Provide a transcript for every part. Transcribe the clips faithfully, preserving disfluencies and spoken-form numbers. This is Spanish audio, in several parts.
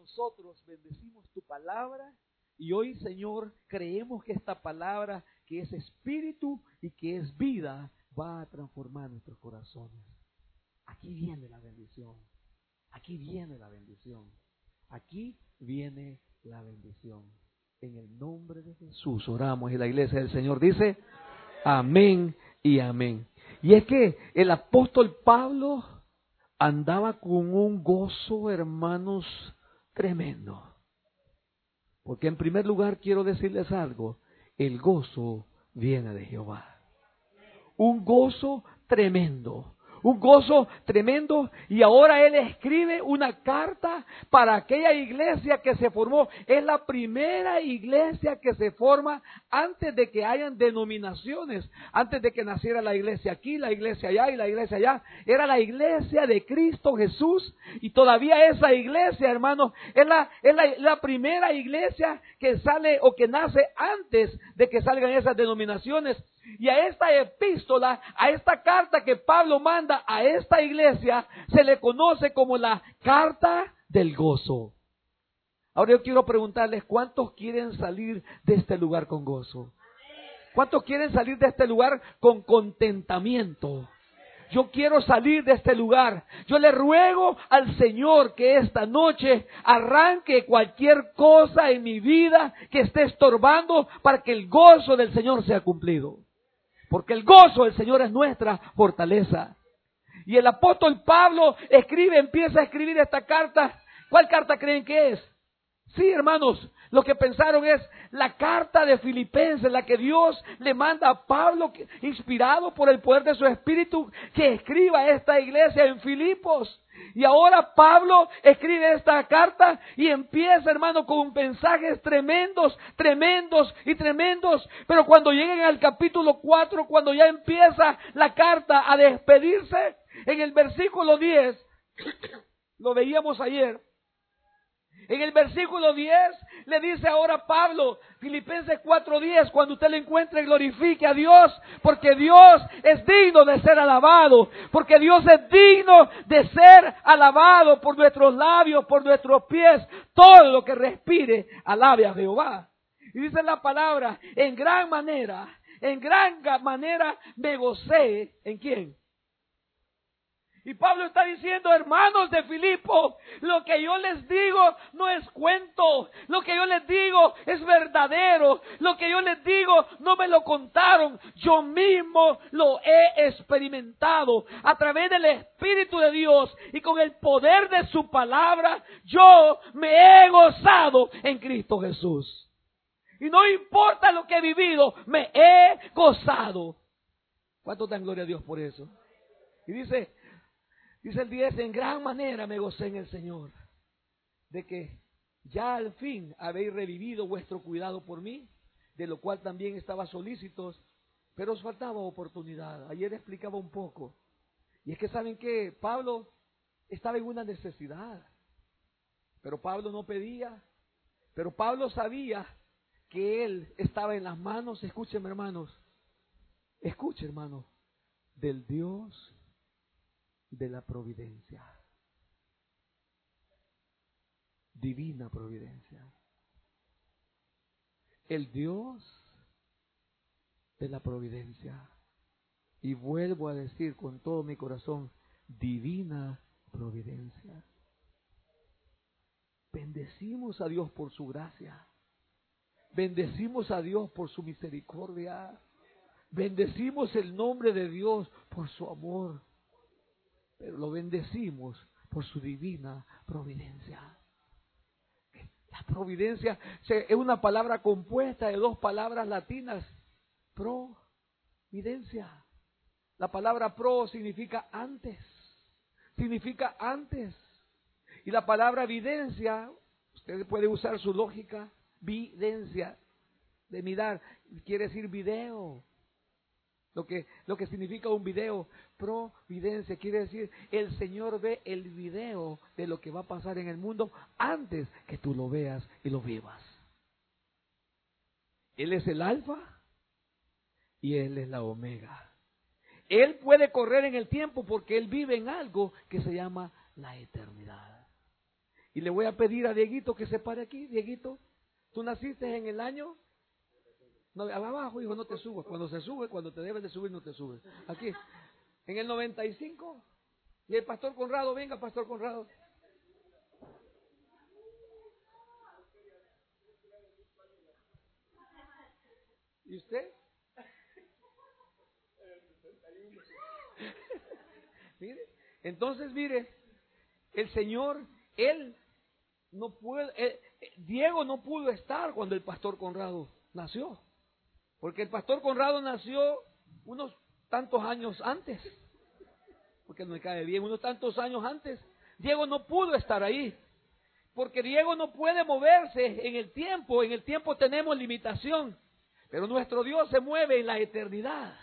nosotros bendecimos tu palabra y hoy, Señor, creemos que esta palabra, que es espíritu y que es vida, va a transformar nuestros corazones. Aquí viene la bendición. Aquí viene la bendición. Aquí viene la bendición. En el nombre de Jesús oramos y la iglesia del Señor dice amén y amén. Y es que el apóstol Pablo andaba con un gozo, hermanos, tremendo. Porque en primer lugar quiero decirles algo, el gozo viene de Jehová. Un gozo tremendo. Un gozo tremendo, y ahora él escribe una carta para aquella iglesia que se formó. Es la primera iglesia que se forma antes de que hayan denominaciones, antes de que naciera la iglesia aquí, la iglesia allá y la iglesia allá. Era la iglesia de Cristo Jesús, y todavía esa iglesia, hermanos, es la, es la, la primera iglesia que sale o que nace antes de que salgan esas denominaciones. Y a esta epístola, a esta carta que Pablo manda a esta iglesia, se le conoce como la carta del gozo. Ahora yo quiero preguntarles, ¿cuántos quieren salir de este lugar con gozo? ¿Cuántos quieren salir de este lugar con contentamiento? Yo quiero salir de este lugar. Yo le ruego al Señor que esta noche arranque cualquier cosa en mi vida que esté estorbando para que el gozo del Señor sea cumplido. Porque el gozo del Señor es nuestra fortaleza. Y el apóstol Pablo escribe, empieza a escribir esta carta. ¿Cuál carta creen que es? Sí, hermanos, lo que pensaron es la carta de Filipenses, la que Dios le manda a Pablo, inspirado por el poder de su Espíritu, que escriba a esta iglesia en Filipos. Y ahora Pablo escribe esta carta y empieza, hermano, con mensajes tremendos, tremendos y tremendos. Pero cuando lleguen al capítulo cuatro, cuando ya empieza la carta a despedirse, en el versículo diez, lo veíamos ayer. En el versículo diez le dice ahora Pablo, Filipenses cuatro diez, cuando usted le encuentre, glorifique a Dios, porque Dios es digno de ser alabado, porque Dios es digno de ser alabado por nuestros labios, por nuestros pies, todo lo que respire, alabe a Jehová. Y dice la palabra, en gran manera, en gran manera me gocé, ¿en quién? Y Pablo está diciendo, hermanos de Filipo, lo que yo les digo no es cuento, lo que yo les digo es verdadero, lo que yo les digo no me lo contaron, yo mismo lo he experimentado a través del Espíritu de Dios y con el poder de su palabra, yo me he gozado en Cristo Jesús. Y no importa lo que he vivido, me he gozado. ¿Cuántos dan gloria a Dios por eso? Y dice... Dice el diez, en gran manera me gocé en el Señor, de que ya al fin habéis revivido vuestro cuidado por mí, de lo cual también estaba solícitos, pero os faltaba oportunidad. Ayer explicaba un poco. Y es que saben que Pablo estaba en una necesidad, pero Pablo no pedía, pero Pablo sabía que él estaba en las manos, escuchen hermanos, escuchen hermanos, del Dios de la providencia, divina providencia, el Dios de la providencia. Y vuelvo a decir con todo mi corazón, divina providencia. Bendecimos a Dios por su gracia, bendecimos a Dios por su misericordia, bendecimos el nombre de Dios por su amor. Pero lo bendecimos por su divina providencia. La providencia es una palabra compuesta de dos palabras latinas. Providencia. La palabra pro significa antes. Significa antes. Y la palabra videncia, usted puede usar su lógica, videncia, de mirar, quiere decir video. Lo que, lo que significa un video, providencia, quiere decir el Señor ve el video de lo que va a pasar en el mundo antes que tú lo veas y lo vivas. Él es el alfa y Él es la omega. Él puede correr en el tiempo porque Él vive en algo que se llama la eternidad. Y le voy a pedir a Dieguito que se pare aquí. Dieguito, tú naciste en el año... No, abajo, hijo, no te subas. Cuando se sube, cuando te debes de subir, no te subes. Aquí, en el noventa y cinco. Y el pastor Conrado, venga, pastor Conrado. ¿Y usted? Mire, entonces mire, el Señor, Él no puede, él, Diego no pudo estar cuando el pastor Conrado nació, porque el pastor Conrado nació unos tantos años antes, porque no me cae bien, unos tantos años antes. Diego no pudo estar ahí, porque Diego no puede moverse en el tiempo, en el tiempo tenemos limitación, pero nuestro Dios se mueve en la eternidad.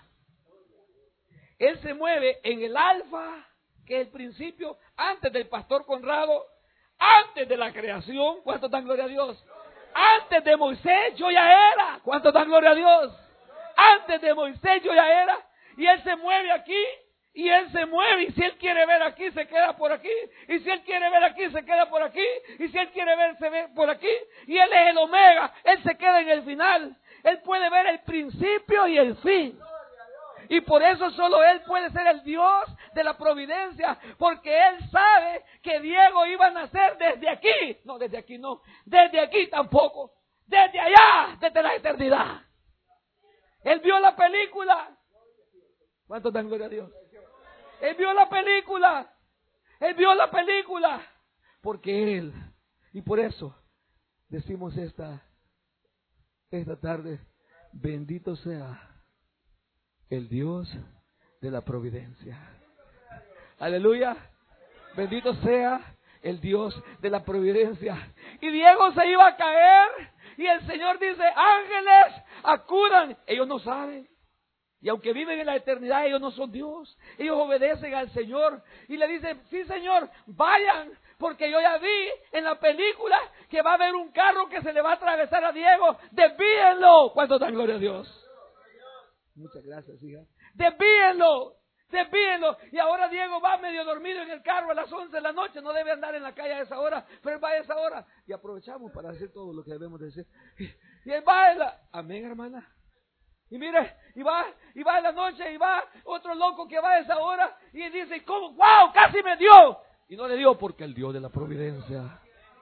Él se mueve en el alfa, que es el principio, antes del pastor Conrado, antes de la creación. ¿Cuánto dan gloria a Dios? Antes de Moisés yo ya era. ¿Cuánto dan gloria a Dios? Antes de Moisés yo ya era. Y Él se mueve aquí, y Él se mueve. Y si Él quiere ver aquí, se queda por aquí. Y si Él quiere ver aquí, se queda por aquí. Y si Él quiere ver, se ve por aquí. Y Él es el omega. Él se queda en el final. Él puede ver el principio y el fin. Y por eso solo Él puede ser el Dios de la providencia, porque Él sabe que Diego iba a nacer desde aquí. No, desde aquí no. Desde aquí tampoco. Desde allá, desde la eternidad. Él vio la película. ¿Cuántos dan gloria a Dios? Él vio la película. Él vio la película. Porque Él, y por eso decimos esta, esta tarde, bendito sea el Dios de la providencia. Aleluya. Bendito sea el Dios de la providencia. Y Diego se iba a caer. Y el Señor dice, ángeles, acudan. Ellos no saben. Y aunque viven en la eternidad, ellos no son Dios. Ellos obedecen al Señor. Y le dicen, sí Señor, vayan. Porque yo ya vi en la película que va a haber un carro que se le va a atravesar a Diego. Desvíenlo. ¿Cuánto dan gloria a Dios? Muchas gracias, hija. Desvíenlo, desvíenlo. Y ahora Diego va medio dormido en el carro a las once de la noche. No debe andar en la calle a esa hora, pero él va a esa hora. Y aprovechamos para hacer todo lo que debemos decir. Y él va en la... Amén, hermana. Y mire, y va, y va en la noche, y va otro loco que va a esa hora. Y dice, ¿cómo? ¡Wow! ¡Casi me dio! Y no le dio porque el Dios de la providencia.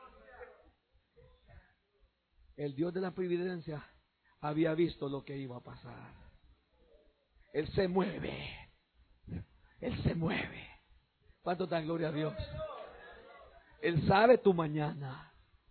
El Dios de la providencia había visto lo que iba a pasar. Él se mueve. Él se mueve. ¿Cuánto dan gloria a Dios? Él sabe tu mañana.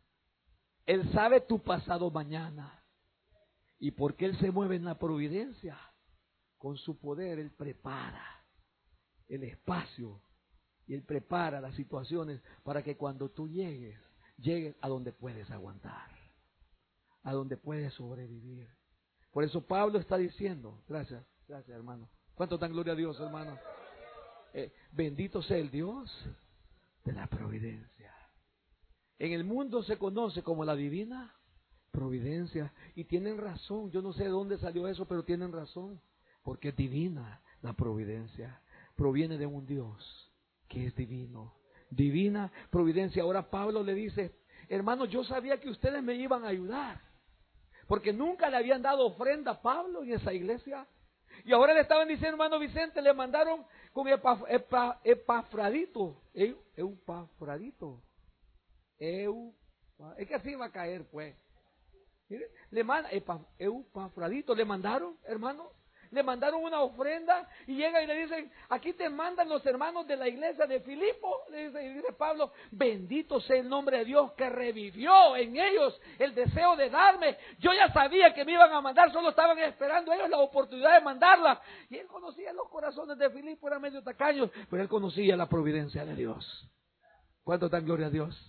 Él sabe tu pasado mañana. ¿Y por qué Él se mueve en la providencia? Con su poder Él prepara el espacio. Y Él prepara las situaciones para que cuando tú llegues, llegues a donde puedes aguantar. A donde puedes sobrevivir. Por eso Pablo está diciendo, gracias. Gracias, hermano. ¿Cuánto dan gloria a Dios, hermano? Eh, bendito sea el Dios de la providencia. En el mundo se conoce como la divina providencia. Y tienen razón. Yo no sé de dónde salió eso, pero tienen razón. Porque es divina la providencia. Proviene de un Dios que es divino. Divina providencia. Ahora Pablo le dice, hermano, yo sabía que ustedes me iban a ayudar. Porque nunca le habían dado ofrenda a Pablo en esa iglesia. Y ahora le estaban diciendo, hermano Vicente, le mandaron con Epaf, Epaf, Epafradito. Eu, Eupafradito. Eu, es que así va a caer, pues. Mire, le manda, Eupafradito, le mandaron, hermano. Le mandaron una ofrenda y llega y le dicen, aquí te mandan los hermanos de la iglesia de Filipo. Le dice, y dice Pablo, bendito sea el nombre de Dios que revivió en ellos el deseo de darme. Yo ya sabía que me iban a mandar, solo estaban esperando ellos la oportunidad de mandarla. Y él conocía los corazones de Filipo, eran medio tacaños, pero él conocía la providencia de Dios. ¿Cuánto dan gloria a Dios?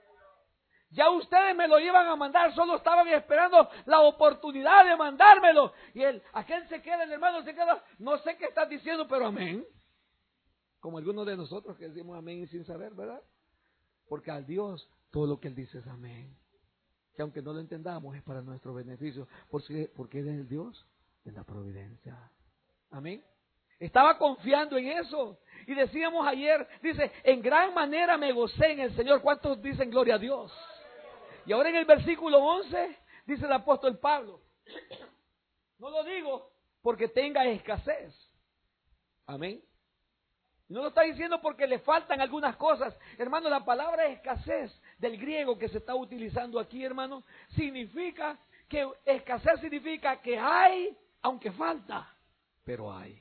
Ya ustedes me lo iban a mandar, solo estaban esperando la oportunidad de mandármelo. Y él, aquel se queda, el hermano se queda, no sé qué estás diciendo, pero amén. Como algunos de nosotros que decimos amén sin saber, ¿verdad? Porque al Dios todo lo que Él dice es amén. Que aunque no lo entendamos es para nuestro beneficio, porque, porque Él es el Dios de la providencia. Amén. Estaba confiando en eso. Y decíamos ayer, dice, en gran manera me gocé en el Señor. ¿Cuántos dicen gloria a Dios? Y ahora en el versículo once, dice el apóstol Pablo, no lo digo porque tenga escasez. Amén. No lo está diciendo porque le faltan algunas cosas. Hermano, la palabra escasez del griego que se está utilizando aquí, hermano, significa que escasez significa que hay, aunque falta, pero hay.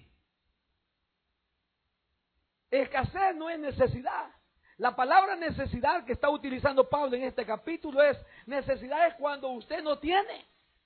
Escasez no es necesidad. La palabra necesidad que está utilizando Pablo en este capítulo es necesidad es cuando usted no tiene.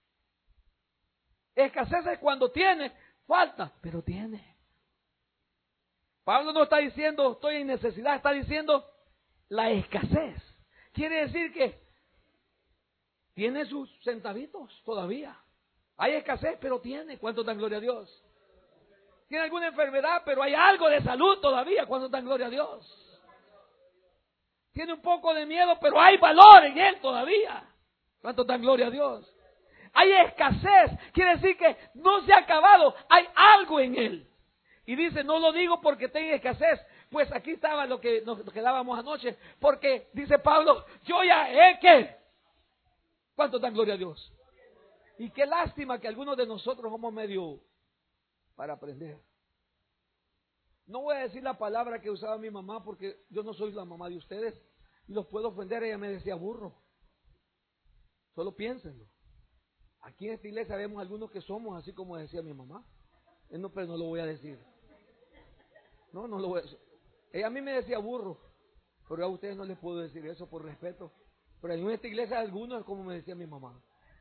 Escasez es cuando tiene, falta, pero tiene. Pablo no está diciendo estoy en necesidad, está diciendo la escasez. Quiere decir que tiene sus centavitos todavía. Hay escasez, pero tiene. ¿Cuánto dan gloria a Dios? Tiene alguna enfermedad, pero hay algo de salud todavía. ¿Cuánto dan gloria a Dios? Tiene un poco de miedo, pero hay valor en él todavía. ¿Cuánto dan gloria a Dios? Hay escasez, quiere decir que no se ha acabado, hay algo en él. Y dice, no lo digo porque tenga escasez, pues aquí estaba lo que nos quedábamos anoche, porque dice Pablo, yo ya he que. ¿Cuánto dan gloria a Dios? Y qué lástima que algunos de nosotros somos medio para aprender. No voy a decir la palabra que usaba mi mamá porque yo no soy la mamá de ustedes y los puedo ofender. Ella me decía burro. Solo piénsenlo. Aquí en esta iglesia vemos algunos que somos así como decía mi mamá. No, pero no lo voy a decir. No, no lo voy a decir. Ella a mí me decía burro, pero a ustedes no les puedo decir eso por respeto. Pero en esta iglesia algunos es como me decía mi mamá.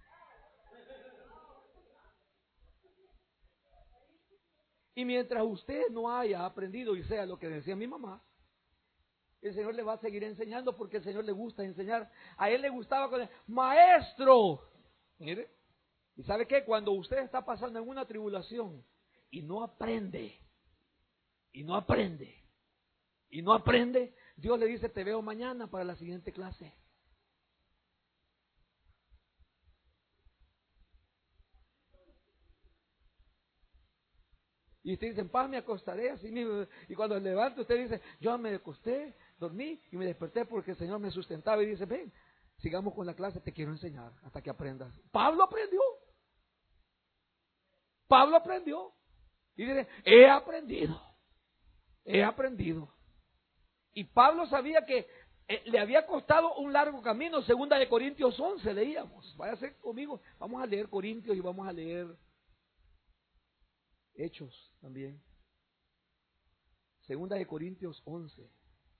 Y mientras usted no haya aprendido y sea lo que decía mi mamá, el Señor le va a seguir enseñando porque el Señor le gusta enseñar. A Él le gustaba con el maestro. Mire, ¿y sabe qué? Cuando usted está pasando en una tribulación y no aprende, y no aprende, y no aprende, Dios le dice, te veo mañana para la siguiente clase. Y usted dice, en paz me acostaré así mismo. Y cuando se levanta, usted dice, yo me acosté, dormí y me desperté porque el Señor me sustentaba. Y dice, ven, sigamos con la clase, te quiero enseñar hasta que aprendas. Pablo aprendió. Pablo aprendió. Y dice, he aprendido. He aprendido. Y Pablo sabía que eh, le había costado un largo camino. Segunda de Corintios once leíamos. Váyase conmigo. Vamos a leer Corintios y vamos a leer Hechos también. Segunda de Corintios once.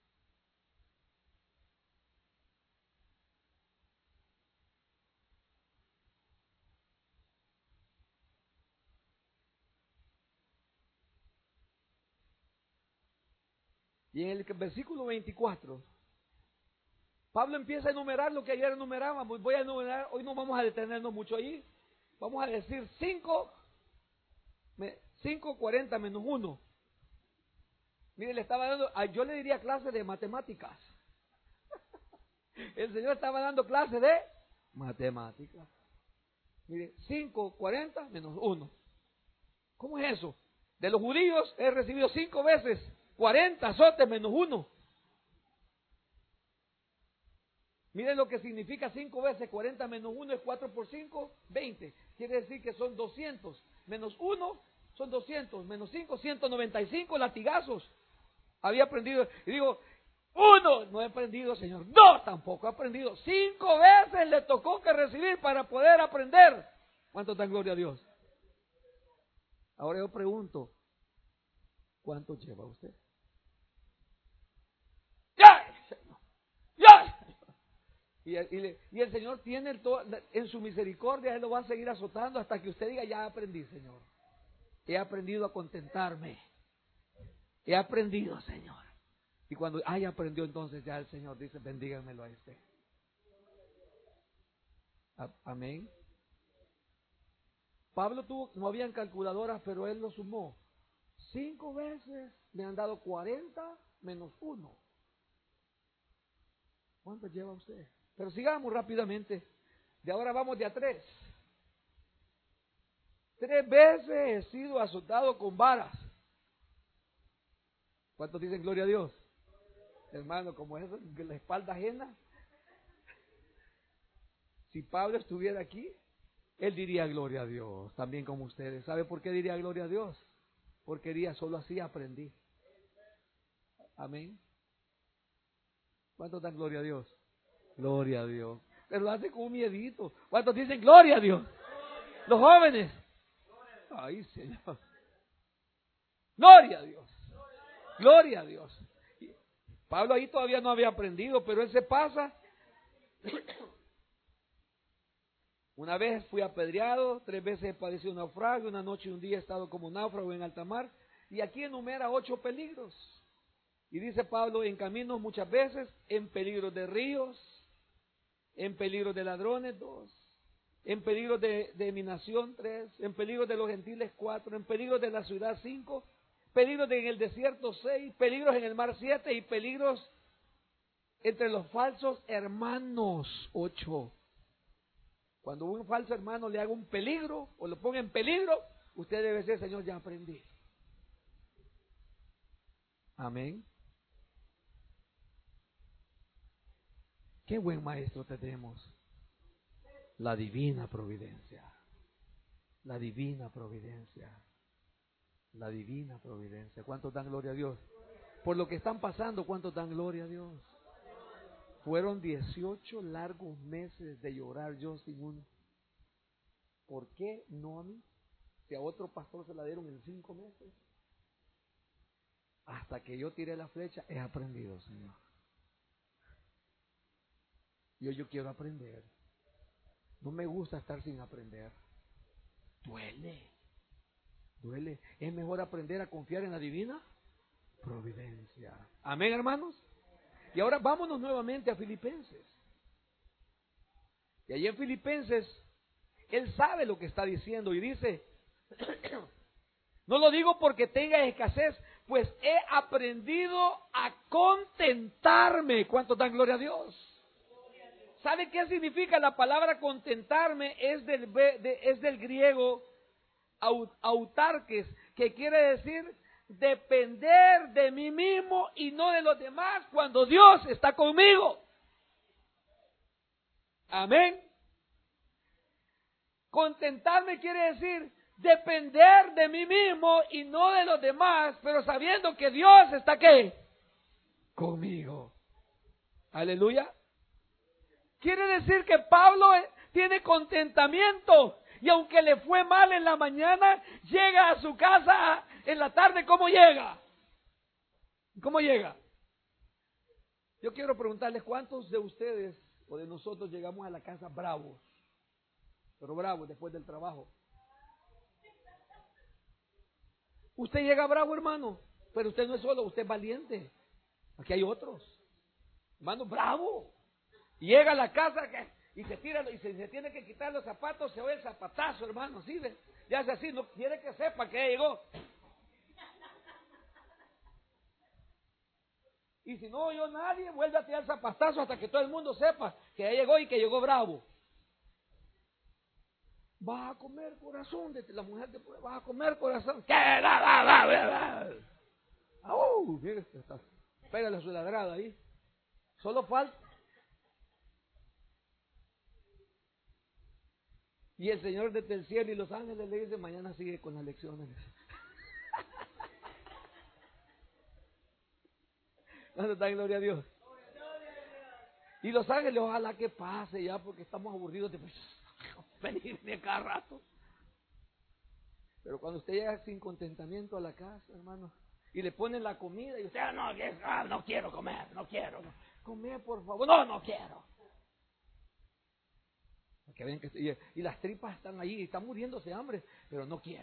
Y en el versículo veinticuatro, Pablo empieza a enumerar lo que ayer enumerábamos. Voy a enumerar, hoy no vamos a detenernos mucho ahí. Vamos a decir cinco, cinco, cuarenta menos uno. Mire, le estaba dando, yo le diría clase de matemáticas. El Señor estaba dando clase de matemáticas. Mire, cinco, cuarenta menos uno. ¿Cómo es eso? De los judíos he recibido cinco veces cuarenta azotes menos uno. Miren lo que significa cinco veces cuarenta menos uno es cuatro por cinco, veinte. Quiere decir que son doscientos. Menos uno son doscientos. Menos cinco, ciento noventa y cinco latigazos. Había aprendido. Y digo, uno, no he aprendido, Señor. Dos, tampoco he aprendido. Cinco veces le tocó que recibir para poder aprender. ¿Cuánto dan gloria a Dios? Ahora yo pregunto, ¿cuánto lleva usted? ¡Ya! ¡Ya! Y, y, y el Señor tiene todo, en su misericordia, Él lo va a seguir azotando hasta que usted diga, ya aprendí, Señor. He aprendido a contentarme. He aprendido, Señor. Y cuando haya aprendido, entonces ya el Señor dice, bendíganmelo a este. Amén. Pablo tuvo, no habían calculadoras, pero él lo sumó. Cinco veces le han dado cuarenta menos uno. ¿Cuánto lleva usted? Pero sigamos rápidamente. De ahora vamos de a tres. Tres veces he sido azotado con varas. ¿Cuántos dicen gloria a Dios? Hermano, como es la espalda ajena. Si Pablo estuviera aquí, él diría gloria a Dios, también como ustedes. ¿Sabe por qué diría gloria a Dios? Porque diría, solo así aprendí. Amén. ¿Cuántos dan gloria a Dios? Gloria a Dios. Pero lo hace con un miedito. ¿Cuántos dicen gloria a Dios? Los jóvenes. Ay, Señor. Gloria a Dios. Gloria a Dios. Pablo ahí todavía no había aprendido, pero él se pasa. Una vez fui apedreado, tres veces padecí un naufragio, una noche y un día he estado como náufrago en alta mar. Y aquí enumera ocho peligros. Y dice Pablo, en caminos muchas veces, en peligro de ríos, en peligro de ladrones, dos, en peligro de, de mi nación, tres, en peligro de los gentiles, cuatro, en peligro de la ciudad, cinco, peligros en el desierto, seis, peligros en el mar, siete, y peligros entre los falsos hermanos, ocho. Cuando un falso hermano le haga un peligro o lo ponga en peligro, usted debe decir, Señor, ya aprendí. Amén. Qué buen maestro tenemos. La divina providencia. La divina providencia. La divina providencia. ¿Cuántos dan gloria a Dios? Por lo que están pasando, ¿cuántos dan gloria a Dios? Fueron dieciocho largos meses de llorar yo sin un... ¿Por qué no a mí? Si a otro pastor se la dieron en cinco meses. Hasta que yo tiré la flecha, he aprendido, Señor. Yo, yo quiero aprender. No me gusta estar sin aprender. Duele. Duele. Es mejor aprender a confiar en la divina providencia. Amén, hermanos. Y ahora vámonos nuevamente a Filipenses. Y allí en Filipenses, él sabe lo que está diciendo y dice, no lo digo porque tenga escasez, pues he aprendido a contentarme. ¿Cuántos dan gloria a Dios? ¿Sabe qué significa la palabra contentarme? Es del, de, es del griego autarques, que quiere decir depender de mí mismo y no de los demás cuando Dios está conmigo. Amén. Contentarme quiere decir depender de mí mismo y no de los demás, pero sabiendo que Dios está ¿qué? Conmigo. Aleluya. Quiere decir que Pablo tiene contentamiento y aunque le fue mal en la mañana, llega a su casa en la tarde. ¿Cómo llega? ¿Cómo llega? Yo quiero preguntarles, ¿cuántos de ustedes o de nosotros llegamos a la casa bravos? Pero bravos después del trabajo. Usted llega bravo, hermano, pero usted no es solo, usted es valiente. Aquí hay otros. Hermano, bravo. Llega a la casa y se tira y se, se tiene que quitar los zapatos, se oye el zapatazo, hermano, ¿sí ve? Y hace así, no quiere que sepa que ya llegó. Y si no oyó nadie, vuelve a tirar zapatazo hasta que todo el mundo sepa que ya llegó y que llegó bravo. Vas a comer corazón, de la mujer te puede, vas a comer corazón. ¿Qué? ¡Uh! Mire, pégale su ladrada ahí. Solo falta. Y el Señor desde el cielo y los ángeles le dicen, mañana sigue con las lecciones. ¿Dónde está? Gloria a Dios. Y los ángeles, ojalá que pase ya, porque estamos aburridos de venirme cada rato. Pero cuando usted llega sin contentamiento a la casa, hermano, y le ponen la comida y usted, ah, no, ah, no quiero comer, no quiero. No. Comer, por favor. No, no quiero. Que ven que, y, y las tripas están allí, y están muriéndose de hambre, pero no quiere.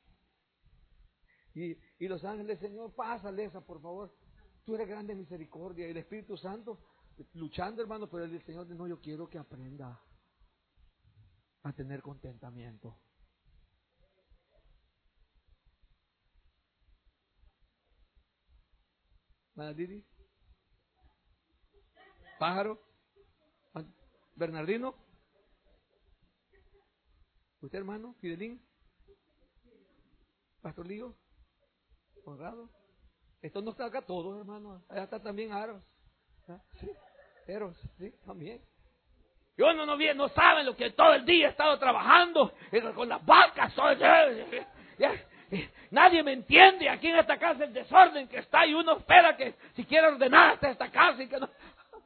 Y, y los ángeles, Señor, pásale esa, por favor. Tú eres grande en misericordia. Y el Espíritu Santo luchando, hermano, pero el Señor dice, no, yo quiero que aprenda a tener contentamiento. Madalidi, Pájaro, Bernardino, usted, hermano, Fidelín, Pastor Lío, Honrado, Esto no está acá todos, hermano. Allá está también Aros. ¿Ah? Sí, Eros, sí, también. Y uno no viene, no saben lo que todo el día he estado trabajando con las vacas. Nadie me entiende aquí en esta casa el desorden que está y uno espera que si quiere ordenar hasta esta casa y que no.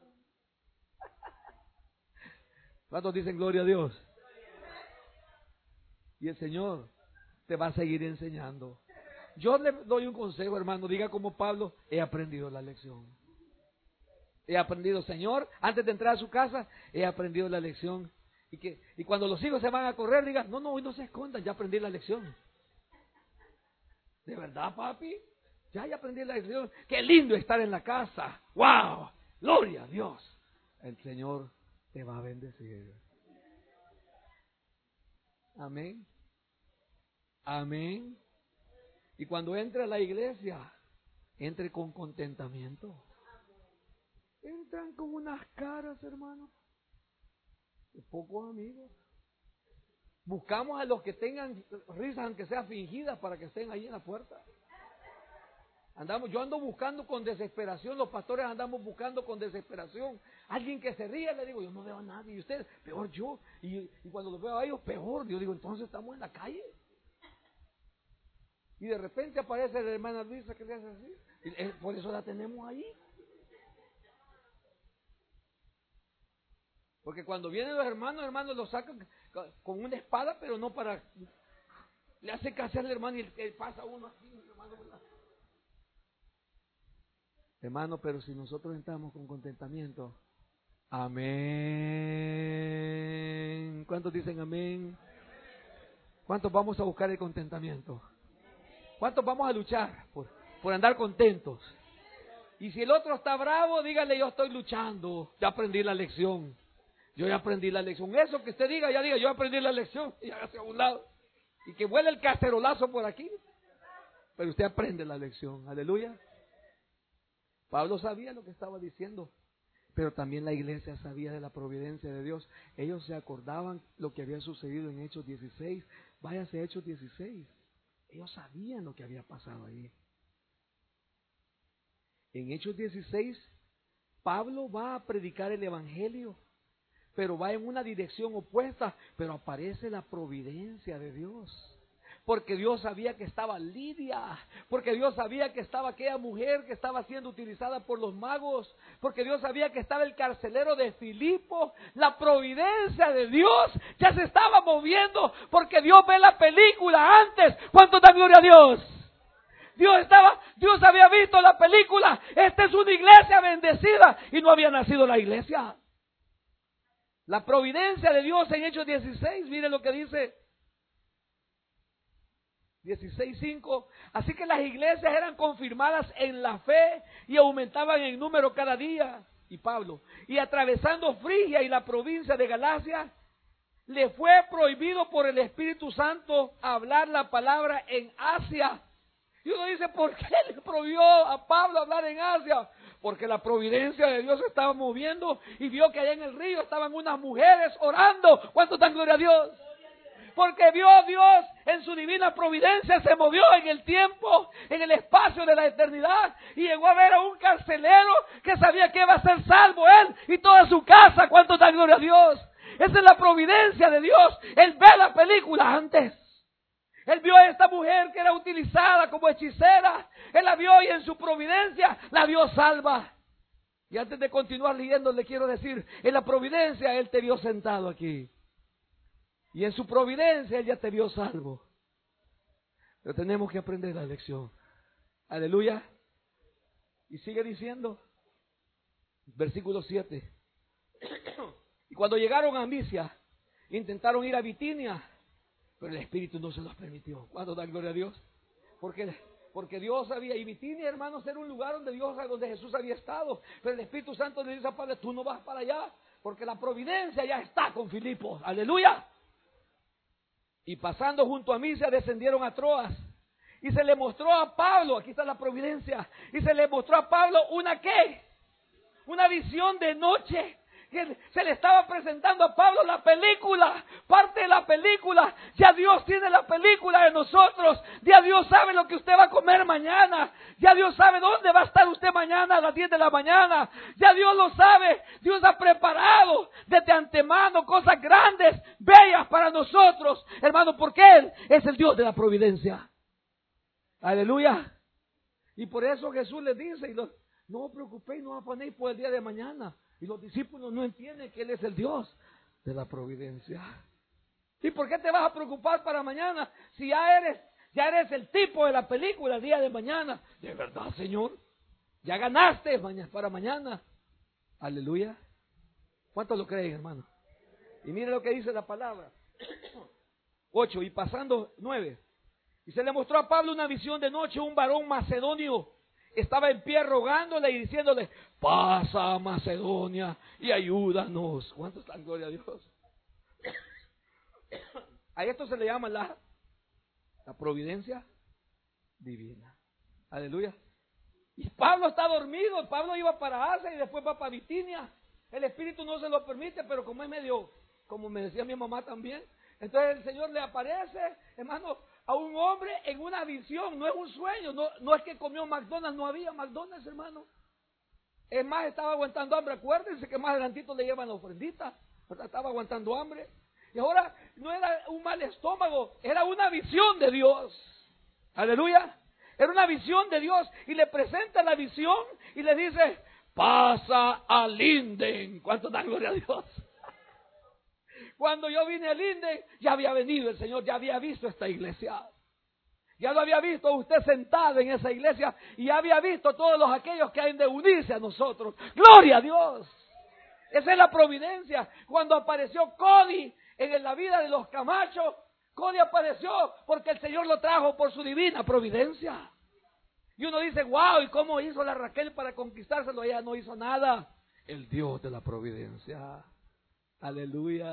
¿Cuántos dicen gloria a Dios? Y el Señor te va a seguir enseñando. Yo le doy un consejo, hermano. Diga como Pablo: he aprendido la lección. He aprendido, Señor, antes de entrar a su casa, he aprendido la lección. Y que y cuando los hijos se van a correr, digan: no, no, hoy no se escondan, ya aprendí la lección. ¿De verdad, papi? Ya, ya aprendí la lección. Qué lindo estar en la casa. ¡Wow! ¡Gloria a Dios! El Señor te va a bendecir. Amén. Amén. Y cuando entre a la iglesia, entre con contentamiento. Entran con unas caras, hermano, de pocos amigos. Buscamos a los que tengan risas, aunque sea fingidas, para que estén ahí en la puerta. Andamos, yo ando buscando con desesperación, los pastores andamos buscando con desesperación. Alguien que se ría, le digo, yo no veo a nadie. Y ustedes, peor yo. Y, y cuando los veo a ellos, peor. Yo digo, entonces estamos en la calle. Y de repente aparece la hermana Luisa que le hace así. Y por eso la tenemos ahí. Porque cuando vienen los hermanos, hermanos los sacan con una espada, pero no para... Le hace caso al hermano y él pasa uno así, hermano, ¿verdad? Hermano, pero si nosotros entramos con contentamiento, amén. ¿Cuántos dicen amén? ¿Cuántos vamos a buscar el contentamiento? ¿Cuántos vamos a luchar por, por andar contentos? Y si el otro está bravo, dígale: yo estoy luchando, ya aprendí la lección. Yo ya aprendí la lección. Eso que usted diga, ya diga: yo aprendí la lección. Y hágase a un lado. Y que vuele el cacerolazo por aquí. Pero usted aprende la lección. Aleluya. Pablo sabía lo que estaba diciendo. Pero también la iglesia sabía de la providencia de Dios. Ellos se acordaban lo que había sucedido en Hechos dieciséis. Váyase a Hechos dieciséis. Ellos sabían lo que había pasado allí. En Hechos dieciséis, Pablo va a predicar el evangelio, pero va en una dirección opuesta, pero aparece la providencia de Dios. Porque Dios sabía que estaba Lidia, porque Dios sabía que estaba aquella mujer que estaba siendo utilizada por los magos, porque Dios sabía que estaba el carcelero de Filipo. La providencia de Dios ya se estaba moviendo, porque Dios ve la película antes. ¿Cuánto da gloria a Dios? Dios estaba, Dios había visto la película. Esta es una iglesia bendecida, y no había nacido la iglesia. La providencia de Dios en Hechos dieciséis, mire lo que dice dieciséis cinco. Así que las iglesias eran confirmadas en la fe y aumentaban en número cada día. Y Pablo, y atravesando Frigia y la provincia de Galacia, le fue prohibido por el Espíritu Santo hablar la palabra en Asia. Y uno dice: ¿por qué le prohibió a Pablo hablar en Asia? Porque la providencia de Dios se estaba moviendo y vio que allá en el río estaban unas mujeres orando. ¿Cuánto dan gloria a Dios? Porque vio a Dios en su divina providencia, se movió en el tiempo, en el espacio de la eternidad, y llegó a ver a un carcelero que sabía que iba a ser salvo él y toda su casa. ¿Cuánto dan gloria a Dios? Esa es la providencia de Dios. Él ve la película antes. Él vio a esta mujer que era utilizada como hechicera. Él la vio y en su providencia la vio salva. Y antes de continuar leyendo, le quiero decir, en la providencia Él te vio sentado aquí. Y en su providencia Él ya te vio salvo. Pero tenemos que aprender la lección. Aleluya. Y sigue diciendo, versículo siete. Y cuando llegaron a Misia, intentaron ir a Bitinia, pero el Espíritu no se los permitió. ¿Cuándo da gloria a Dios? Porque, porque Dios había, y Bitinia, hermanos, era un lugar donde Dios, donde Jesús había estado. Pero el Espíritu Santo le dice a Pablo: tú no vas para allá, porque la providencia ya está con Filipo. Aleluya. Y pasando junto a Misia, descendieron a Troas. Y se le mostró a Pablo, aquí está la providencia, y se le mostró a Pablo una ¿qué? Una visión de noche. Que se le estaba presentando a Pablo la película, parte de la película. Ya Dios tiene la película de nosotros. Ya Dios sabe lo que usted va a comer mañana. Ya Ya Dios sabe dónde va a estar usted mañana a las diez de la mañana. Ya Dios lo sabe. Dios ha preparado desde antemano cosas grandes, bellas para nosotros, hermano, porque Él es el Dios de la providencia. Aleluya. Y por eso Jesús les dice, y los, no os preocupéis, no os afanéis por el día de mañana. Y los discípulos no entienden que Él es el Dios de la providencia. ¿Y por qué te vas a preocupar para mañana si ya eres, ya eres el tipo de la película el día de mañana? De verdad, Señor, ya ganaste para mañana. Aleluya. ¿Cuántos lo creen, hermano? Y mire lo que dice la palabra. Ocho, y pasando nueve. Y se le mostró a Pablo una visión de noche, un varón macedonio estaba en pie rogándole y diciéndole, pasa a Macedonia y ayúdanos. ¿Cuántos dan gloria a Dios? A esto se le llama la, la providencia divina. Aleluya. Y Pablo está dormido. Pablo iba para Asia y después va para Bitinia. El Espíritu no se lo permite, pero como es medio, como me decía mi mamá también, entonces el Señor le aparece, hermano, a un hombre en una visión. No es un sueño, no, no es que comió McDonald's, no había McDonald's, hermano. Es más, estaba aguantando hambre. Acuérdense que más adelantito le llevan la ofrendita, ¿verdad? Estaba aguantando hambre. Y ahora no era un mal estómago, era una visión de Dios. Aleluya. Era una visión de Dios. Y le presenta la visión y le dice, pasa a Linden. ¿Cuánto dan gloria a Dios? Cuando yo vine a Linden, ya había venido el Señor, ya había visto esta iglesia. Ya lo había visto usted sentado en esa iglesia y ya había visto todos los aquellos que han de unirse a nosotros. ¡Gloria a Dios! Esa es la providencia. Cuando apareció Cody en la vida de los Camachos, Cody apareció porque el Señor lo trajo por su divina providencia. Y uno dice, wow, ¿y cómo hizo la Raquel para conquistárselo? Ella no hizo nada. El Dios de la providencia. Aleluya.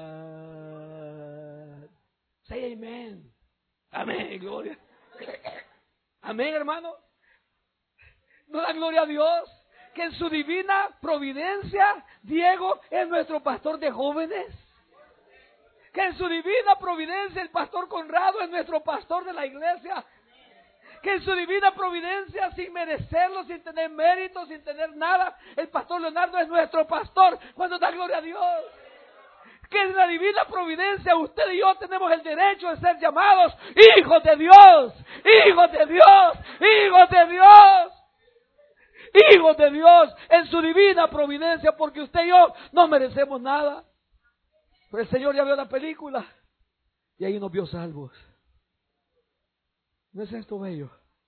Say amen. Amén, gloria. Amén, hermano. ¿No da gloria a Dios? Que en su divina providencia, Diego es nuestro pastor de jóvenes. Que en su divina providencia, el pastor Conrado es nuestro pastor de la iglesia. Que en su divina providencia, sin merecerlo, sin tener mérito, sin tener nada, el pastor Leonardo es nuestro pastor. Cuando da gloria a Dios. Que en la divina providencia usted y yo tenemos el derecho de ser llamados hijos de Dios, hijos de Dios, hijos de Dios, hijos de Dios, en su divina providencia, porque usted y yo no merecemos nada. Pero el Señor ya vio la película y ahí nos vio salvos. ¿No es esto bello?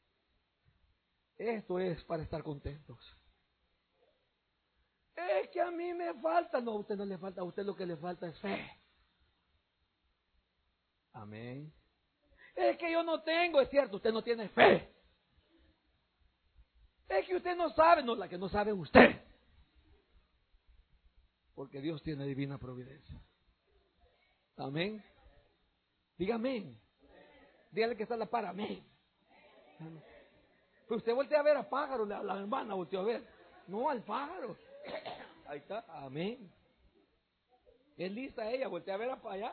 Esto es para estar contentos. Es que a mí me falta. No, a usted no le falta. A usted lo que le falta es fe. Amén. Es que yo no tengo. Es cierto, usted no tiene fe. Es que usted no sabe. No, la que no sabe es usted. Porque Dios tiene divina providencia. Amén. Diga amén. Dígale que está a la par. Amén. Amén. Pero usted voltea a ver a pájaro. La, la hermana volteó a ver. No, al pájaro. Ahí está, amén. Es lista ella, voltea a ver para allá.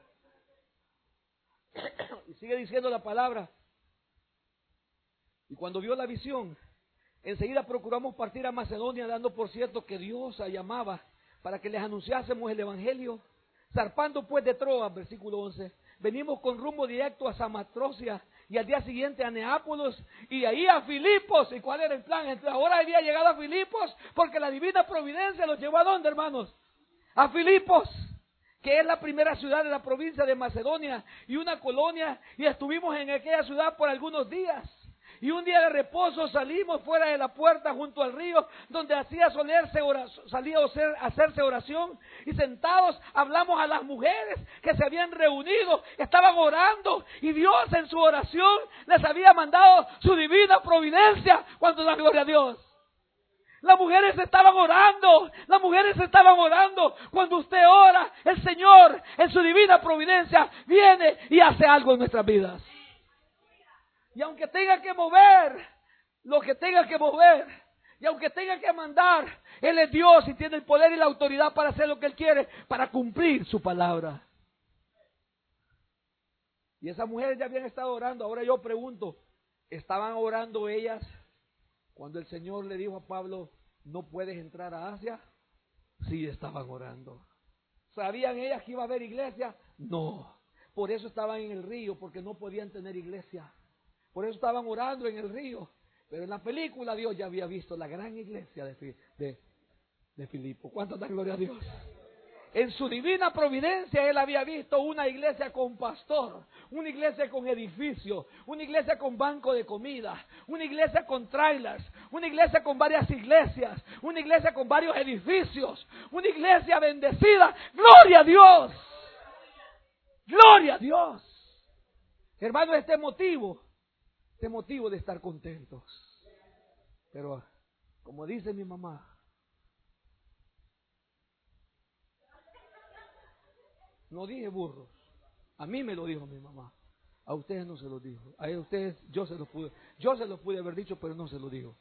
Y sigue diciendo la palabra. Y cuando vio la visión, enseguida procuramos partir a Macedonia, dando por cierto que Dios la llamaba para que les anunciásemos el evangelio. Zarpando pues de Troas, versículo once, venimos con rumbo directo a Samatrocia y al día siguiente a Neápolis y de ahí a Filipos. ¿Y cuál era el plan? Entonces, ahora había llegado a Filipos porque la divina providencia los llevó ¿a dónde, hermanos? A Filipos, que es la primera ciudad de la provincia de Macedonia y una colonia, y estuvimos en aquella ciudad por algunos días. Y un día de reposo salimos fuera de la puerta junto al río donde hacía solerse oración, salía a hacerse oración, y sentados hablamos a las mujeres que se habían reunido, estaban orando y Dios en su oración les había mandado su divina providencia. Cuando da gloria a Dios. Las mujeres estaban orando, las mujeres estaban orando. Cuando usted ora, el Señor en su divina providencia viene y hace algo en nuestras vidas. Y aunque tenga que mover lo que tenga que mover, y aunque tenga que mandar, Él es Dios y tiene el poder y la autoridad para hacer lo que Él quiere, para cumplir su palabra. Y esas mujeres ya habían estado orando. Ahora yo pregunto, ¿estaban orando ellas Cuando el Señor le dijo a Pablo, no puedes entrar a Asia, sí estaban orando. ¿Sabían ellas que iba a haber iglesia? No. Por eso estaban en el río, porque no podían tener iglesia. Por eso estaban orando en el río. Pero en la película Dios ya había visto la gran iglesia de, de, de Filipo. ¿Cuánto da gloria a Dios? En su divina providencia Él había visto una iglesia con pastor, una iglesia con edificio, una iglesia con banco de comida, una iglesia con trailers, una iglesia con varias iglesias, una iglesia con varios edificios, una iglesia bendecida. ¡Gloria a Dios! ¡Gloria a Dios! Hermano, este motivo, este motivo de estar contentos. Pero, como dice mi mamá, no dije burros. A mí me lo dijo mi mamá. A ustedes no se lo dijo. A ustedes yo se los pude, yo se los pude haber dicho, pero no se lo digo.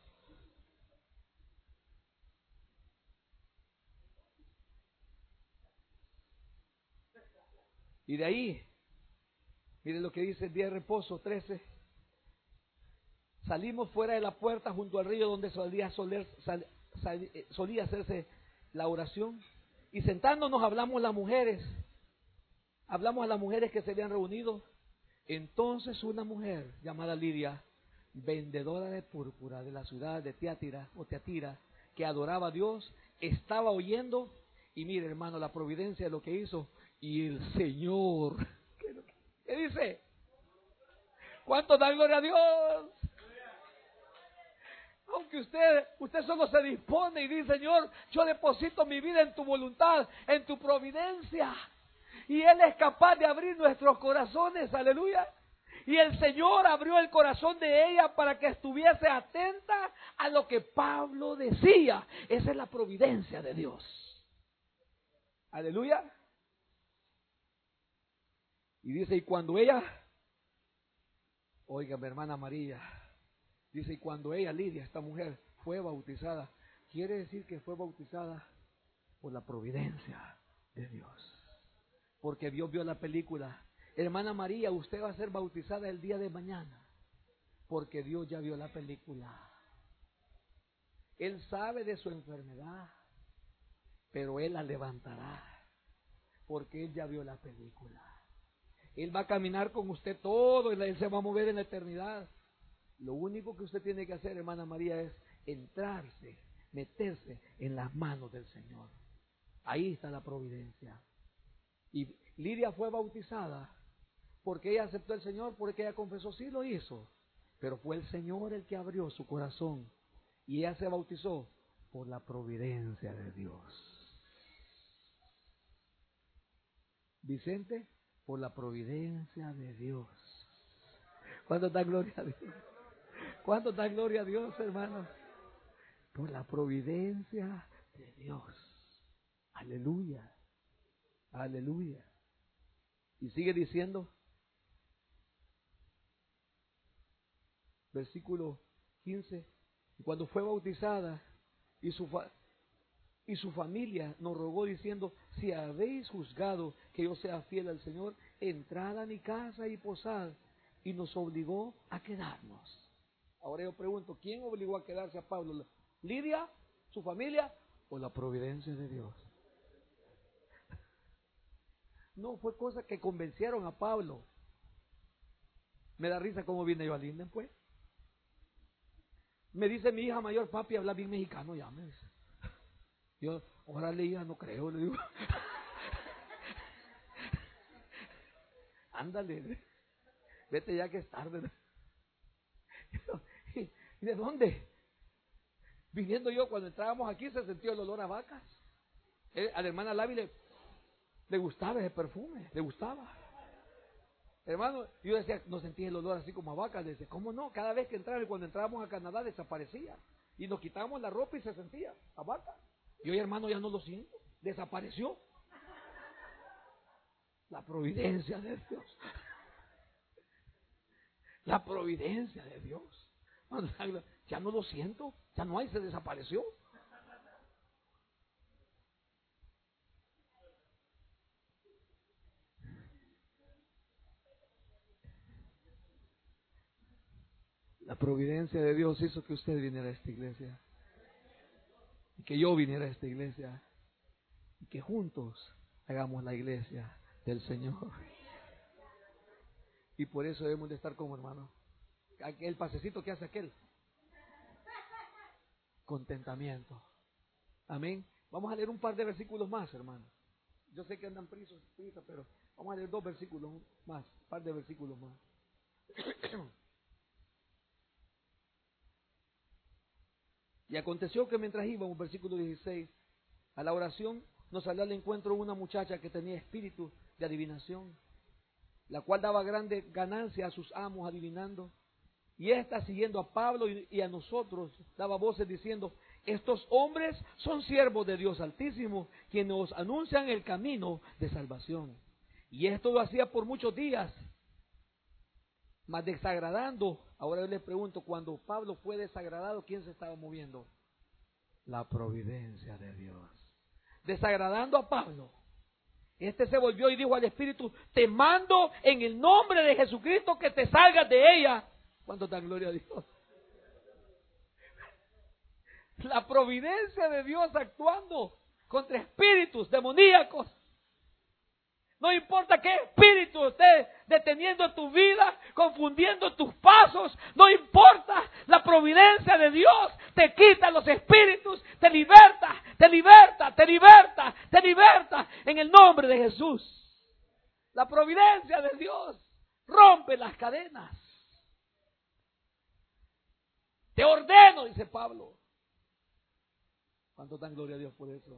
Y de ahí, miren lo que dice el día de reposo trece. Salimos fuera de la puerta junto al río donde solía, soler, sal, sal, solía hacerse la oración. Y sentándonos hablamos las mujeres. Hablamos a las mujeres que se habían reunido. Entonces una mujer llamada Lidia, vendedora de púrpura de la ciudad de Tiatira o Teatira, que adoraba a Dios, estaba oyendo. Y mire, hermano, la providencia de lo que hizo. Y el Señor, ¿qué, qué dice? ¿Cuánto da gloria a Dios? Aunque usted, usted solo se dispone y dice, Señor, yo deposito mi vida en tu voluntad, en tu providencia. Y Él es capaz de abrir nuestros corazones, aleluya. Y el Señor abrió el corazón de ella para que estuviese atenta a lo que Pablo decía. Esa es la providencia de Dios. Aleluya. Y dice, y cuando ella, oiga, mi hermana María, dice, y cuando ella, Lidia, esta mujer, fue bautizada, quiere decir que fue bautizada por la providencia de Dios. Porque Dios vio la película. Hermana María, usted va a ser bautizada el día de mañana. Porque Dios ya vio la película. Él sabe de su enfermedad, pero Él la levantará. Porque Él ya vio la película. Él va a caminar con usted todo, Él se va a mover en la eternidad. Lo único que usted tiene que hacer, hermana María, es entrarse, meterse en las manos del Señor. Ahí está la providencia. Y Lidia fue bautizada porque ella aceptó al Señor, porque ella confesó, sí lo hizo. Pero fue el Señor el que abrió su corazón. Y ella se bautizó por la providencia de Dios. Vicente, por la providencia de Dios. ¿Cuánto da gloria a Dios? ¿Cuánto da gloria a Dios, hermanos? Por la providencia de Dios. Aleluya. Aleluya. Y sigue diciendo, versículo quince, cuando fue bautizada y su, fa y su familia nos rogó diciendo, si habéis juzgado que yo sea fiel al Señor, entrad a mi casa y posad, y nos obligó a quedarnos. Ahora yo pregunto, ¿quién obligó a quedarse a Pablo? ¿Lidia, su familia o la providencia de Dios? No, fue cosa que convencieron a Pablo. Me da risa cómo viene yo al Linden, pues. Me dice mi hija mayor, papi, habla bien mexicano, ya me dice. Yo, órale, hija, no creo, le digo. Ándale, vete ya que es tarde. ¿Y de dónde? Viniendo yo, cuando entrábamos aquí, se sentía el olor a vacas. A la hermana Lavi le, le gustaba ese perfume, le gustaba. Hermano, yo decía, no sentía el olor así como a vacas. Decía, ¿cómo no? Cada vez que entraba, cuando entrábamos a Canadá, desaparecía. Y nos quitábamos la ropa y se sentía a vaca. Y hoy, hermano, ya no lo siento. Desapareció. La providencia de Dios. La providencia de Dios. Ya no lo siento. Ya no hay, se desapareció. La providencia de Dios hizo que usted viniera a esta iglesia. Y que yo viniera a esta iglesia. Y que juntos hagamos la iglesia del Señor. Y por eso debemos de estar como hermanos. El pasecito que hace aquel. Contentamiento. Amén. Vamos a leer un par de versículos más, hermanos. Yo sé que andan prisa, prisa, pero vamos a leer dos versículos más, un par de versículos más. Y aconteció que mientras íbamos, versículo dieciséis, a la oración, nos salió al encuentro una muchacha que tenía espíritu de adivinación, la cual daba grande ganancia a sus amos adivinando. Y ésta, siguiendo a Pablo y a nosotros, daba voces diciendo: estos hombres son siervos de Dios Altísimo, quienes nos anuncian el camino de salvación. Y esto lo hacía por muchos días, mas desagradando. Ahora yo les pregunto, cuando Pablo fue desagradado, ¿quién se estaba moviendo? La providencia de Dios. Desagradando a Pablo, este se volvió y dijo al Espíritu: te mando en el nombre de Jesucristo que te salgas de ella. ¿Cuánto da gloria a Dios? La providencia de Dios actuando contra espíritus demoníacos. No importa qué espíritu esté deteniendo tu vida, confundiendo tus pasos, no importa, la providencia de Dios te quita los espíritus, te liberta, te liberta, te liberta, te liberta en el nombre de Jesús. La providencia de Dios rompe las cadenas. Te ordeno, dice Pablo. ¿Cuánto dan gloria a Dios por eso?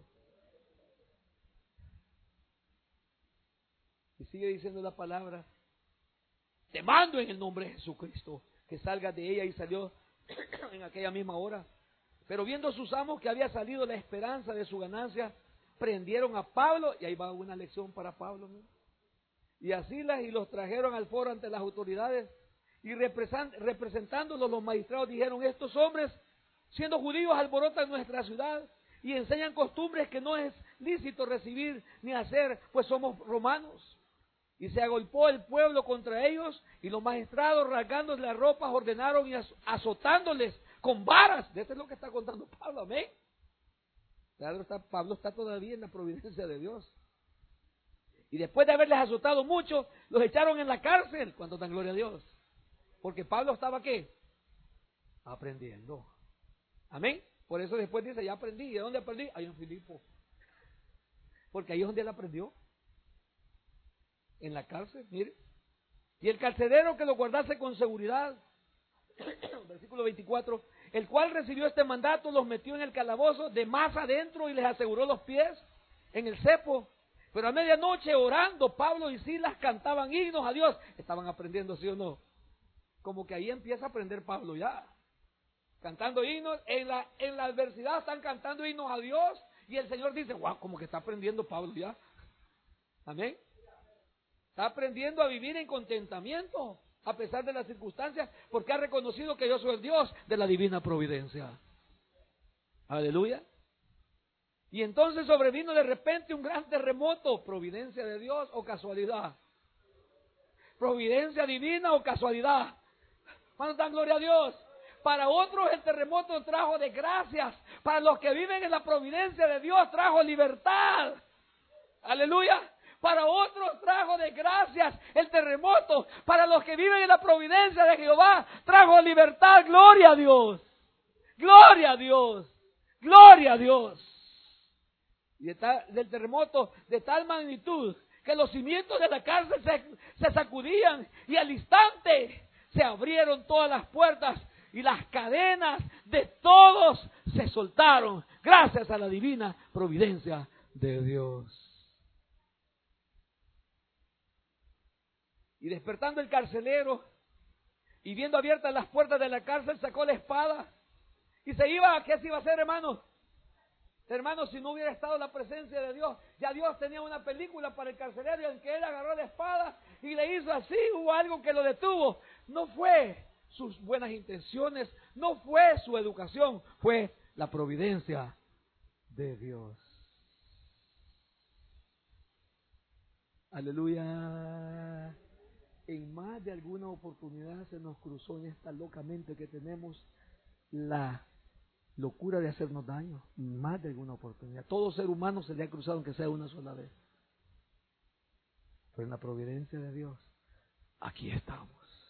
Y sigue diciendo la palabra: te mando en el nombre de Jesucristo que salgas de ella. Y salió en aquella misma hora. Pero viendo sus amos que había salido la esperanza de su ganancia, prendieron a Pablo. Y ahí va una lección para Pablo, ¿no? Y a Silas, y los trajeron al foro ante las autoridades. Y representándolos los magistrados dijeron: estos hombres, siendo judíos, alborotan nuestra ciudad y enseñan costumbres que no es lícito recibir ni hacer, pues somos romanos. Y se agolpó el pueblo contra ellos, y los magistrados, rasgándoles las ropas, ordenaron y azotándoles con varas. Esto es lo que está contando Pablo, amén. Claro, está, Pablo está todavía en la providencia de Dios. Y después de haberles azotado mucho, los echaron en la cárcel. ¿Cuánto dan gloria a Dios? Porque Pablo estaba, ¿qué? Aprendiendo. Amén. Por eso después dice: ya aprendí. ¿Y de dónde aprendí? Ahí en Filipo. Porque ahí es donde él aprendió. En la cárcel, mire. Y el carcelero que lo guardase con seguridad. Versículo veinticuatro. El cual recibió este mandato, los metió en el calabozo de más adentro y les aseguró los pies en el cepo. Pero a medianoche, orando, Pablo y Silas cantaban himnos a Dios. Estaban aprendiendo, ¿sí o no? Como que ahí empieza a aprender Pablo ya. Cantando himnos, en la, en la adversidad están cantando himnos a Dios. Y el Señor dice: wow, como que está aprendiendo Pablo ya. Amén. Está aprendiendo a vivir en contentamiento a pesar de las circunstancias, porque ha reconocido que yo soy el Dios de la divina providencia. Aleluya. Y entonces sobrevino de repente un gran terremoto. ¿Providencia de Dios o casualidad? ¿Providencia divina o casualidad? ¿Cuándo dan gloria a Dios? Para otros el terremoto trajo desgracias. Para los que viven en la providencia de Dios trajo libertad. Aleluya. Para otros trajo desgracias el terremoto. Para los que viven en la providencia de Jehová trajo libertad. Gloria a Dios. Gloria a Dios. Gloria a Dios. Y de tal, del terremoto de tal magnitud que los cimientos de la cárcel se, se sacudían, y al instante se abrieron todas las puertas y las cadenas de todos se soltaron, gracias a la divina providencia de Dios. Y despertando el carcelero y viendo abiertas las puertas de la cárcel, sacó la espada y se iba. ¿Qué se iba a hacer, hermanos? Hermanos, si no hubiera estado la presencia de Dios, ya Dios tenía una película para el carcelero en que él agarró la espada y le hizo así. Hubo algo que lo detuvo. No fue sus buenas intenciones, no fue su educación, fue la providencia de Dios. Aleluya. en más de alguna oportunidad se nos cruzó en esta loca mente que tenemos la locura de hacernos daño, más de alguna oportunidad. Todo ser humano se le ha cruzado aunque sea una sola vez. Pero en la providencia de Dios, aquí estamos.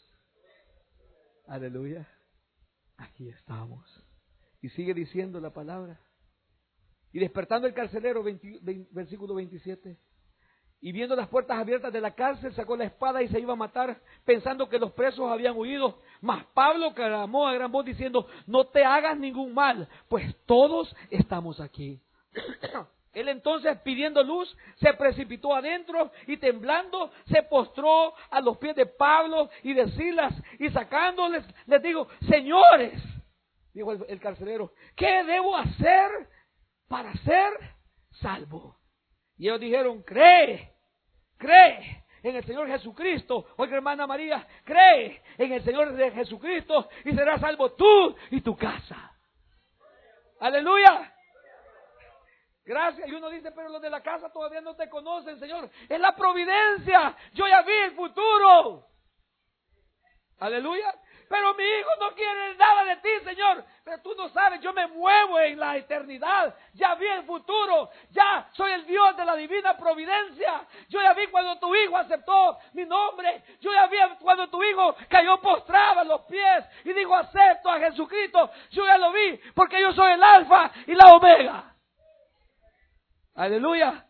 Aleluya. Aquí estamos. Y sigue diciendo la palabra. Y despertando el carcelero, veinte, veinte, versículo veintisiete. Y viendo las puertas abiertas de la cárcel, sacó la espada y se iba a matar, pensando que los presos habían huido. Mas Pablo clamó a gran voz diciendo: no te hagas ningún mal, pues todos estamos aquí. Él entonces, pidiendo luz, se precipitó adentro y temblando se postró a los pies de Pablo y de Silas, y sacándoles, les digo: señores, dijo el, el carcelero, ¿qué debo hacer para ser salvo? Y ellos dijeron: cree, cree en el Señor Jesucristo. Oiga, hermana María, cree en el Señor de Jesucristo y serás salvo tú y tu casa. Aleluya. Gracias. Y uno dice: pero los de la casa todavía no te conocen, Señor. Es la providencia. Yo ya vi el futuro. Aleluya. Pero mi hijo no quiere nada de ti, Señor. Pero tú no sabes, yo me muevo en la eternidad. Ya vi el futuro. Ya soy el Dios de la divina providencia. Yo ya vi cuando tu hijo aceptó mi nombre. Yo ya vi cuando tu hijo cayó postrado a los pies y dijo: acepto a Jesucristo. Yo ya lo vi, porque yo soy el alfa y la omega. Aleluya.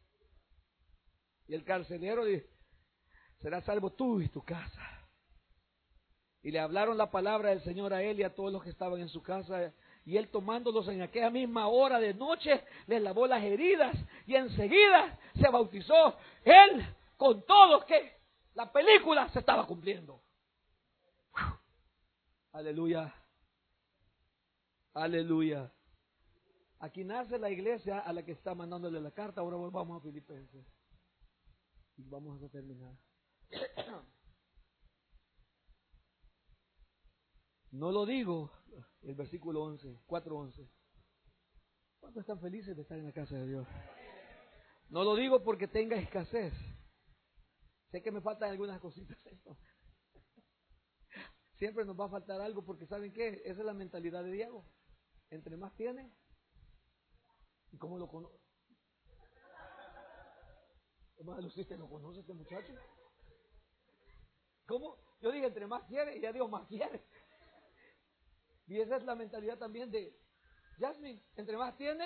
Y el carcelero dice: serás salvo tú y tu casa. Y le hablaron la palabra del Señor a él y a todos los que estaban en su casa. Y él, tomándolos en aquella misma hora de noche, les lavó las heridas y enseguida se bautizó. Él con todos, que la película se estaba cumpliendo. ¡Uf! Aleluya. Aleluya. Aquí nace la iglesia a la que está mandándole la carta. Ahora volvamos a Filipenses y vamos a terminar. No lo digo, el versículo once, cuatro once. ¿Cuántos están felices de estar en la casa de Dios? No lo digo porque tenga escasez. Sé que me faltan algunas cositas. Siempre nos va a faltar algo, porque ¿saben qué? Esa es la mentalidad de Diego. Entre más tiene, ¿y cómo lo conoce? Hermano, ¿usted lo conoce este muchacho? ¿Cómo? Yo dije: entre más quiere, y ya Dios más quiere. Y esa es la mentalidad también de Jasmine. Entre más tiene,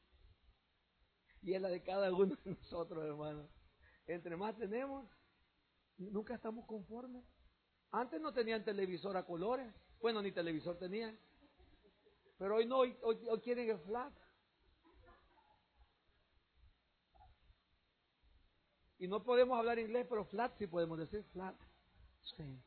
y es la de cada uno de nosotros, hermanos. Entre más tenemos, nunca estamos conformes. Antes no tenían televisor a colores. Bueno, ni televisor tenían. Pero hoy no, hoy, hoy, hoy quieren el flat. Y no podemos hablar inglés, pero flat sí podemos decir, flat. Sí.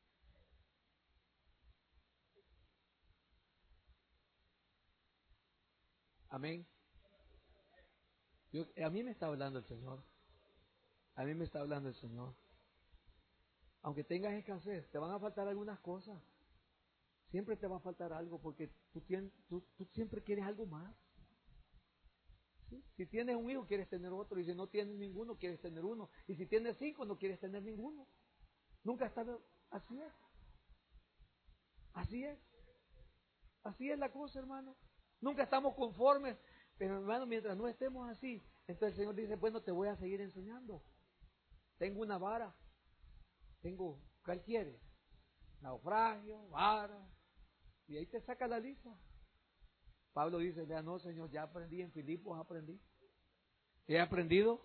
Amén. Yo, a mí me está hablando el Señor. A mí me está hablando el Señor. Aunque tengas escasez, te van a faltar algunas cosas. Siempre te va a faltar algo, porque tú, tienes, tú, tú siempre quieres algo más. ¿Sí? Si tienes un hijo, quieres tener otro. Y si no tienes ninguno, quieres tener uno. Y si tienes cinco, no quieres tener ninguno. Nunca está así es. Así es. Así es la cosa, hermano. Nunca estamos conformes. Pero, hermano, mientras no estemos así, entonces el Señor dice: bueno, te voy a seguir enseñando. Tengo una vara. Tengo, ¿cuál quieres? Naufragio, vara. Y ahí te saca la lista. Pablo dice: vea, no, Señor, ya aprendí, en Filipos aprendí. ¿He aprendido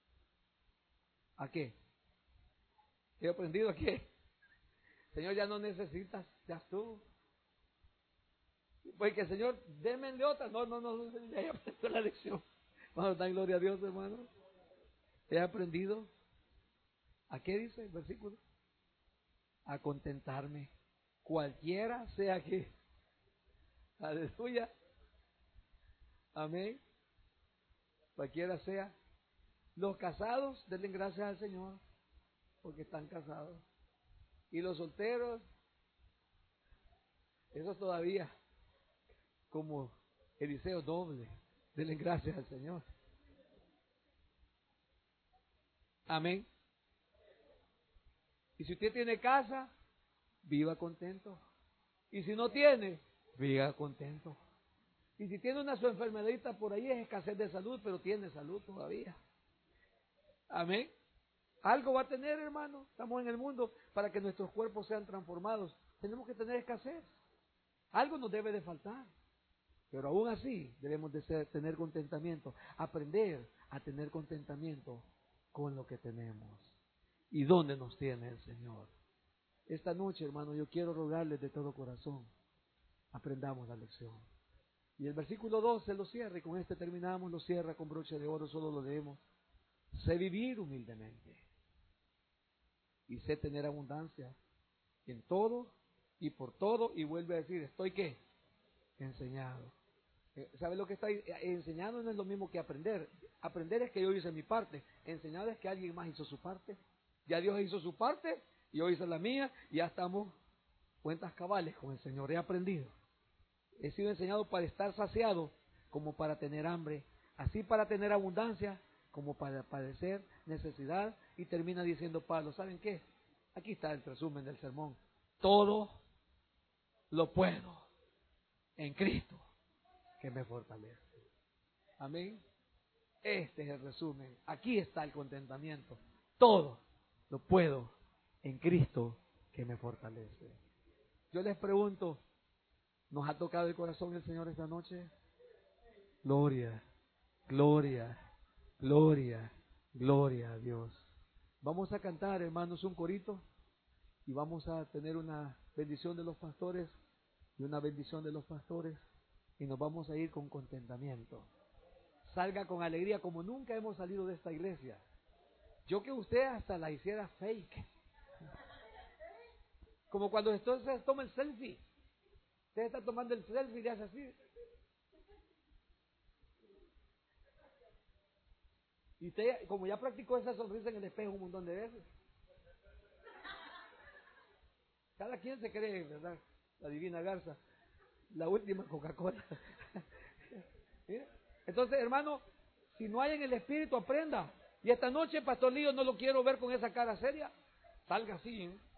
a qué? ¿He aprendido a qué? Señor, ya no necesitas, ya estuvo. Pues que el Señor, démenle otra. No, no, no, ya aprendí la lección. Vamos a dar gloria a Dios, hermano. He aprendido. ¿A qué dice el versículo? A contentarme, cualquiera sea que. Aleluya. Amén. Cualquiera sea. Los casados, denle gracias al Señor, porque están casados. Y los solteros, esos todavía, como Eliseo, doble, denle gracias al Señor. Amén. Y si usted tiene casa, viva contento. Y si no tiene, viva contento. Y si tiene una su enfermedadita por ahí, es escasez de salud, pero tiene salud todavía. Amén. Algo va a tener, hermano. Estamos en el mundo para que nuestros cuerpos sean transformados. Tenemos que tener escasez. Algo nos debe de faltar. Pero aún así debemos de ser, tener contentamiento. Aprender a tener contentamiento con lo que tenemos. ¿Y dónde nos tiene el Señor? Esta noche, hermano, yo quiero rogarles de todo corazón. Aprendamos la lección. Y el versículo doce lo cierra, y con este terminamos, lo cierra con broche de oro, solo lo leemos. Sé vivir humildemente, y sé tener abundancia en todo y por todo, y vuelve a decir, ¿estoy qué? Enseñado. ¿Sabe lo que está enseñando? No es lo mismo que aprender. Aprender es que yo hice mi parte, enseñado es que alguien más hizo su parte. Ya Dios hizo su parte, y yo hice la mía, y ya estamos cuentas cabales con el Señor. He aprendido. He sido enseñado para estar saciado como para tener hambre, así para tener abundancia como para padecer necesidad. Y termina diciendo Pablo, ¿saben qué? Aquí está el resumen del sermón. Todo lo puedo en Cristo que me fortalece. Amén. Este es el resumen. Aquí está el contentamiento. Todo lo puedo en Cristo que me fortalece. Yo les pregunto, ¿nos ha tocado el corazón el Señor esta noche? Gloria, gloria, gloria, gloria a Dios. Vamos a cantar, hermanos, un corito, y vamos a tener una bendición de los pastores y una bendición de los pastores, y nos vamos a ir con contentamiento. Salga con alegría como nunca hemos salido de esta iglesia. Yo que usted hasta la hiciera fake. Como cuando entonces toma el selfie. Usted está tomando el selfie y hace así. Y usted, como ya practicó esa sonrisa en el espejo un montón de veces. Cada quien se cree, ¿verdad? La divina garza. La última Coca-Cola. Entonces, hermano, si no hay en el espíritu, aprenda. Y esta noche, Pastor Lío, no lo quiero ver con esa cara seria. Salga así, ¿eh?